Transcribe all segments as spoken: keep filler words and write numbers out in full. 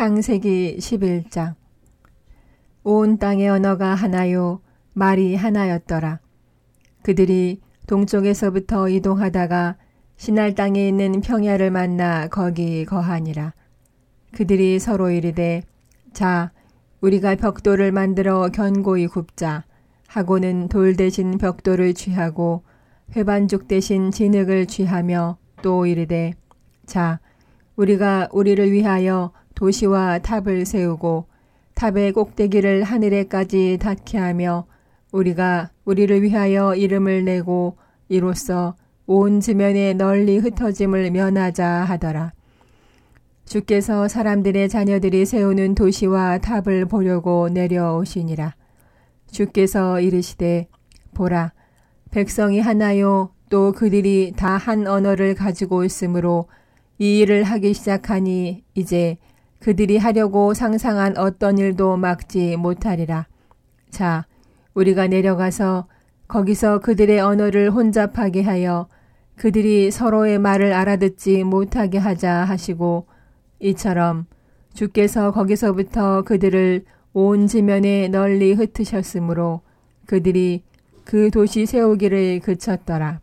창세기 십일 장. 온 땅의 언어가 하나요 말이 하나였더라. 그들이 동쪽에서부터 이동하다가 시날 땅에 있는 평야를 만나 거기 거하니라. 그들이 서로 이르되 자 우리가 벽돌을 만들어 견고히 굽자 하고는 돌 대신 벽돌을 취하고 회반죽 대신 진흙을 취하며 또 이르되 자 우리가 우리를 위하여 도시와 탑을 세우고 탑의 꼭대기를 하늘에까지 닿게 하며 우리가 우리를 위하여 이름을 내고 이로써 온 지면에 널리 흩어짐을 면하자 하더라. 주께서 사람들의 자녀들이 세우는 도시와 탑을 보려고 내려오시니라. 주께서 이르시되 보라 백성이 하나요 또 그들이 다 한 언어를 가지고 있으므로 이 일을 하기 시작하니 이제 그들이 하려고 상상한 어떤 일도 막지 못하리라. 자, 우리가 내려가서 거기서 그들의 언어를 혼잡하게 하여 그들이 서로의 말을 알아듣지 못하게 하자 하시고 이처럼 주께서 거기서부터 그들을 온 지면에 널리 흩으셨으므로 그들이 그 도시 세우기를 그쳤더라.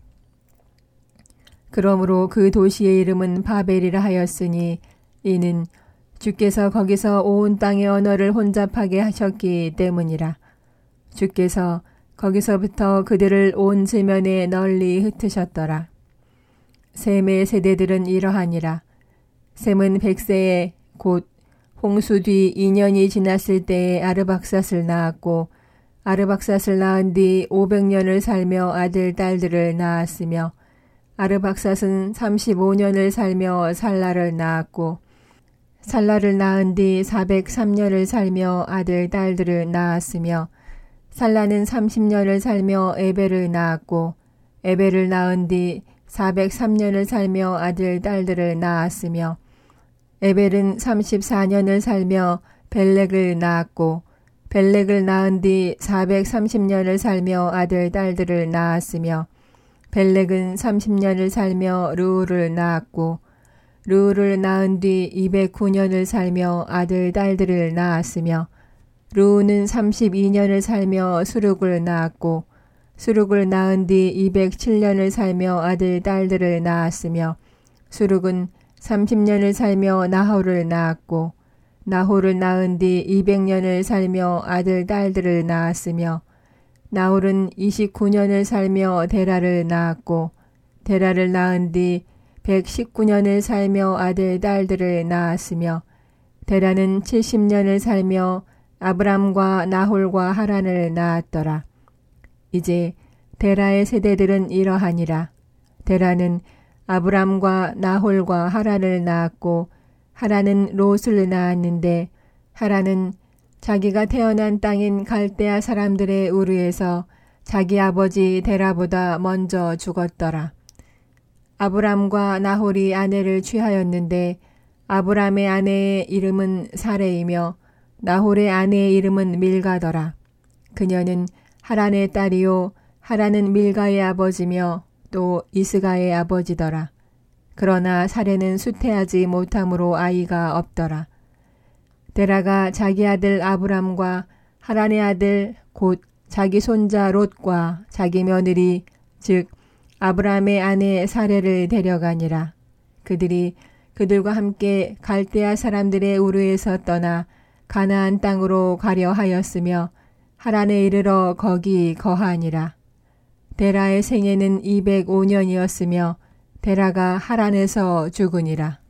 그러므로 그 도시의 이름은 바벨이라 하였으니 이는 주께서 거기서 온 땅의 언어를 혼잡하게 하셨기 때문이라. 주께서 거기서부터 그들을 온 지면에 널리 흩으셨더라. 셈의 세대들은 이러하니라. 셈은 백세에 곧 홍수 뒤 이 년이 지났을 때에 아르박삿을 낳았고 아르박삿을 낳은 뒤 오백 년을 살며 아들 딸들을 낳았으며 아르박삿은 삼십오 년을 살며 살라를 낳았고 살라를 낳은 뒤 사백삼 년을 살며 아들 딸들을 낳았으며 살라는 삼십 년을 살며 에벨을 낳았고 에벨을 낳은 뒤 사백삼 년을 살며 아들 딸들을 낳았으며 에벨은 삼십사 년을 살며 벨렉을 낳았고 벨렉을 낳은 뒤 사백삼십 년을 살며 아들 딸들을 낳았으며 벨렉은 삼십 년을 살며 르우를 낳았고 르우를 낳은 뒤 이백구 년을 살며 아들 딸들을 낳았으며 르우는 삼십이 년을 살며 수룩을 낳았고 수룩을 낳은 뒤 이백칠 년을 살며 아들 딸들을 낳았으며 수룩은 삼십 년을 살며 나홀을 낳았고 나홀을 낳은 뒤 이백 년을 살며 아들 딸들을 낳았으며 나홀은 이십구 년을 살며 데라를 낳았고 데라를 낳은 뒤 백십구 년을 살며 아들 딸들을 낳았으며 데라는 칠십 년을 살며 아브람과 나홀과 하란을 낳았더라. 이제 데라의 세대들은 이러하니라. 데라는 아브람과 나홀과 하란을 낳았고 하란은 롯을 낳았는데 하란은 자기가 태어난 땅인 갈대아 사람들의 우르에서 자기 아버지 데라보다 먼저 죽었더라. 아브람과 나홀이 아내를 취하였는데 아브람의 아내의 이름은 사레이며 나홀의 아내의 이름은 밀가더라. 그녀는 하란의 딸이요 하란은 밀가의 아버지며 또 이스가의 아버지더라. 그러나 사레는 수태하지 못함으로 아이가 없더라. 데라가 자기 아들 아브람과 하란의 아들 곧 자기 손자 롯과 자기 며느리 즉 아브람의 아내 사레를 데려가니라. 그들이 그들과 함께 갈대아 사람들의 우르에서 떠나 가나안 땅으로 가려 하였으며 하란에 이르러 거기 거하니라. 데라의 생애는 이백오 년이었으며 데라가 하란에서 죽으니라.